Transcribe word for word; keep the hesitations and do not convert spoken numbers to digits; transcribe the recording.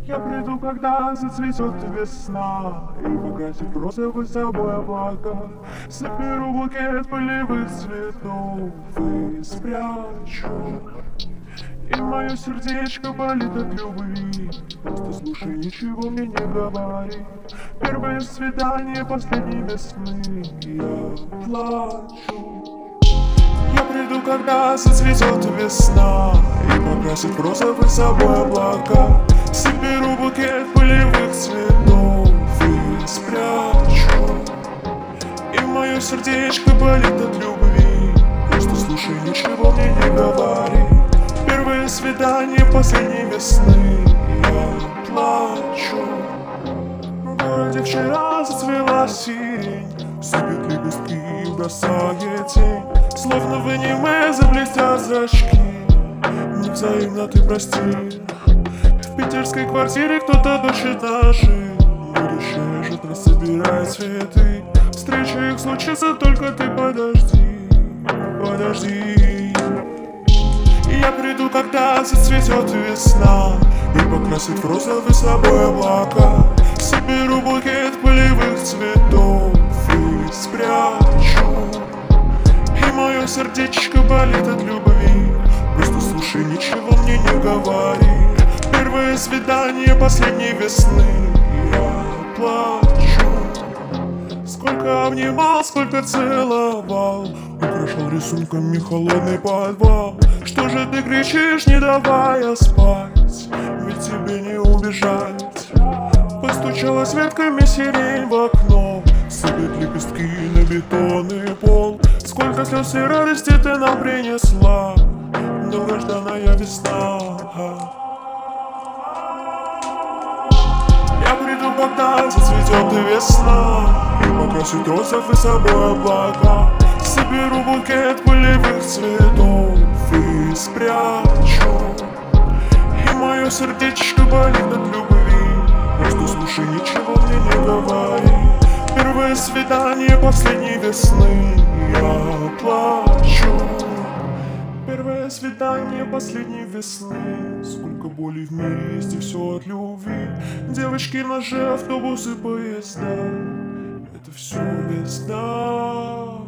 Я приду, когда зацветет весна, и погасит розовый собой облака. Соберу букет полевых цветов и спрячу. И мое сердечко болит от любви. Просто слушай, ничего мне не говори. Первое свидание последней весны. Я плачу. Я приду, когда зацветет весна, и покрасит в розовый собой облака. Соберу букет полевых цветов и спрячу. И мое сердечко болит от любви. Просто слушай, ничего мне не говори. Первое свидание последней весны. Я плачу. В городе вчера зацвела сирень, сыпет лепестки и бросает тень. Словно в аниме заблестят зрачки. Невзаимно ты прости. В питерской квартире кто-то душит наши. Будущее жена собирает цветы. Встреча их случится, только ты подожди. Подожди. Я приду, когда зацветет весна, и покрасит в розовый собой облака. Соберу букет полевых цветов и спрячу. И мое сердечко болит от любви. Просто слушай, ничего мне не говори. Первое свидание последней весны. Я плачу. Сколько обнимал, сколько целовал, украшал рисунками холодный подвал. Что же ты кричишь, не давая спать? Ведь тебе не убежать. Постучалась ветками сирень в окно, сыпят лепестки на бетонный пол. Сколько слез и радости ты нам принесла, долгожданная весна. Я приду, когда зацветет весна, и покрасит розовый собой облака. Соберу букет полевых цветов и спрячу. И мое сердечко болит от любви. Просто слушай, ничего мне не говори. Первое свидание последней весны. Я плачу. Первое свидание последней весны. Сколько боли в мире есть, и все от любви. Девочки, ножи, автобусы, поезда. Это все весна.